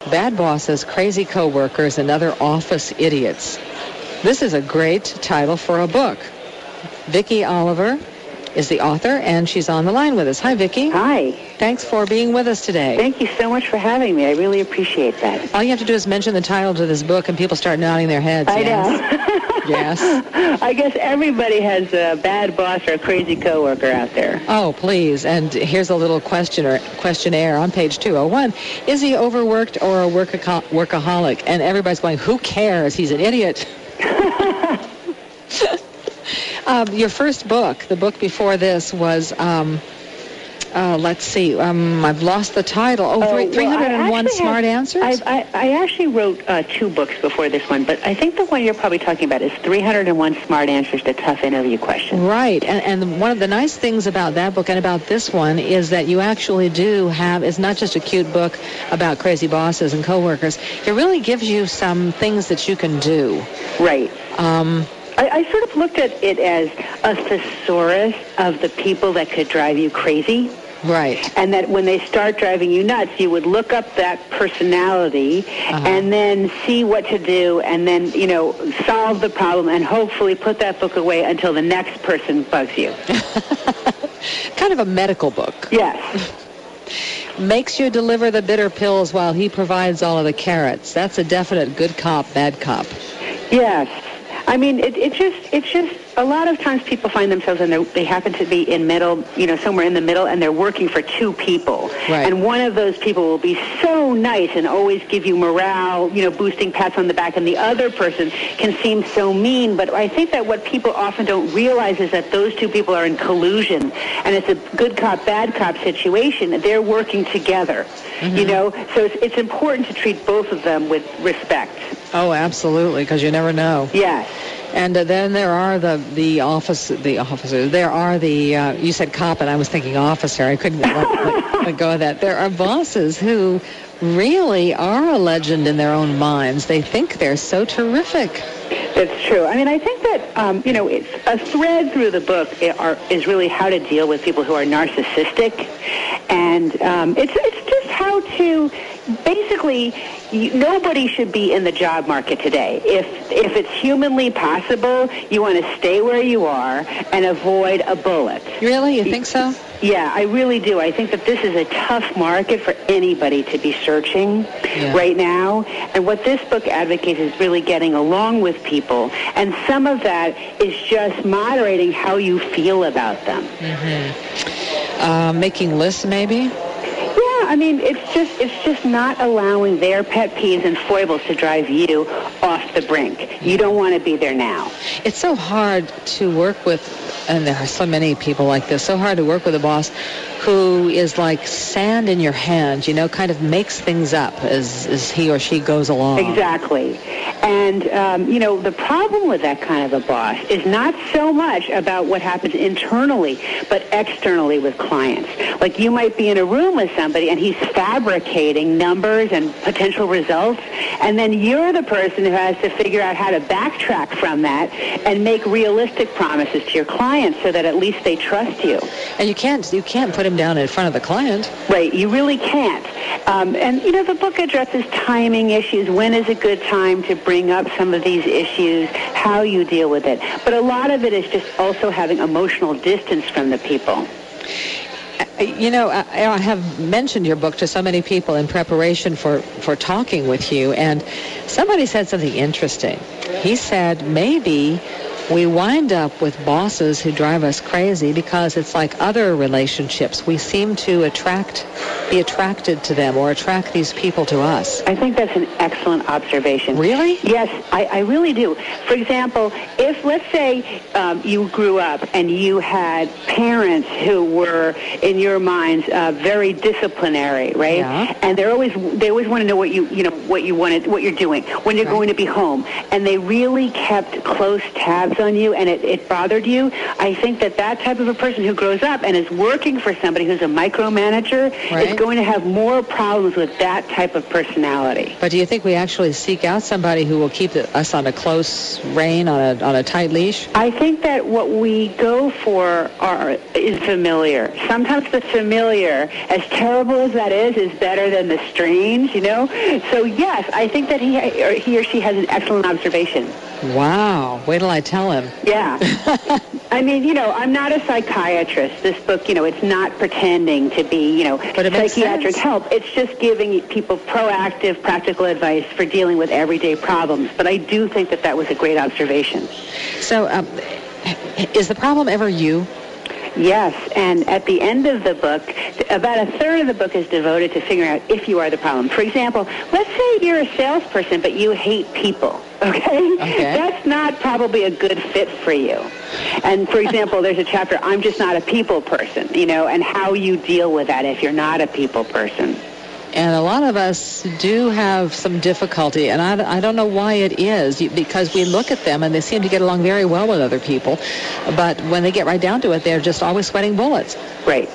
Bad Bosses, Crazy Coworkers, and Other Office Idiots. This is a great title for a book. Vicki Oliver is the author, and she's on the line with us. Hi, Vicki. Hi. Thanks for being with us today. Thank you so much for having me. I really appreciate that. All you have to do is mention the title to this book, and people start nodding their heads. I know. Yes. I guess everybody has a bad boss or a crazy coworker out there. Oh, please. And here's a little questionnaire on page 201. Is he overworked or a workaholic? And everybody's going, who cares? He's an idiot. Your first book, the book before this, was, let's see, I've lost the title. 301 Smart Answers? I actually wrote 2 books before this one, but I think the one you're probably talking about is 301 Smart Answers to Tough Interview Questions. Right, and one of the nice things about that book and about this one is that you actually do have, it's not just a cute book about crazy bosses and coworkers. It really gives you some things that you can do. Right. I sort of looked at it as a thesaurus of the people that could drive you crazy. Right. And that when they start driving you nuts, you would look up that personality and then see what to do and then, solve the problem and hopefully put that book away until the next person bugs you. Kind of a medical book. Yes. Makes you deliver the bitter pills while he provides all of the carrots. That's a definite good cop, bad cop. Yes. I mean, it's just a lot of times people find themselves and they happen to be in middle, somewhere in the middle, and they're working for 2 people. Right. And one of those people will be so nice and always give you morale, boosting pats on the back, and the other person can seem so mean. But I think that what people often don't realize is that those 2 people are in collusion, and it's a good cop, bad cop situation. They're working together, So it's important to treat both of them with respect. Oh, absolutely, because you never know. Yes. And then there are the officers. There are you said cop, and I was thinking officer. I couldn't let go of that. There are bosses who really are a legend in their own minds. They think they're so terrific. It's true. I mean, I think that, it's a thread through the book is really how to deal with people who are narcissistic. And it's just how to, basically, nobody should be in the job market today. If it's humanly possible, you want to stay where you are and avoid a bullet. Really? You think so? Yeah, I really do. I think that this is a tough market for anybody to be searching right now. And what this book advocates is really getting along with people. And some of that is just moderating how you feel about them. Making lists, maybe? I mean, it's just not allowing their pet peeves and foibles to drive you off the brink. You don't want to be there now. It's so hard to work with, and there are so many people like this, so hard to work with a boss who is like sand in your hand, kind of makes things up as he or she goes along. Exactly. And, the problem with that kind of a boss is not so much about what happens internally, but externally with clients. Like you might be in a room with somebody and he's fabricating numbers and potential results, and then you're the person who has to figure out how to backtrack from that and make realistic promises to your clients so that at least they trust you. And you can't put him down in front of the client. Right, you really can't. And the book addresses timing issues. When is a good time to bring up some of these issues, how you deal with it. But a lot of it is just also having emotional distance from the people. I have mentioned your book to so many people in preparation for talking with you, and somebody said something interesting. He said, maybe we wind up with bosses who drive us crazy because it's like other relationships. We seem to be attracted to them or attract these people to us. I think that's an excellent observation. Really? Yes, I really do. For example, if, let's say, you grew up and you had parents who were, in your minds, very disciplinary, right? Yeah. And they always want to know what what you're doing, when you're going to be home. And they really kept close tabs jobs on you and it bothered you, I think that type of a person who grows up and is working for somebody who's a micromanager is going to have more problems with that type of personality. But do you think we actually seek out somebody who will keep us on a close rein, on a tight leash? I think that what we go for is familiar. Sometimes the familiar, as terrible as that is better than the strange, you know? So yes, I think that he or she has an excellent observation. Wow. Wait till I tell him. Yeah. I mean, you know, I'm not a psychiatrist. This book, you know, it's not pretending to be, you know, psychiatric help. It's just giving people proactive, practical advice for dealing with everyday problems. But I do think that was a great observation. So is the problem ever you? Yes, and at the end of the book, about a third of the book is devoted to figuring out if you are the problem. For example, let's say you're a salesperson, but you hate people, okay? That's not probably a good fit for you. And, for example, there's a chapter, I'm just not a people person, you know, and how you deal with that if you're not a people person. And a lot of us do have some difficulty, and I don't know why it is, because we look at them and they seem to get along very well with other people, but when they get right down to it, they're just always sweating bullets. Right.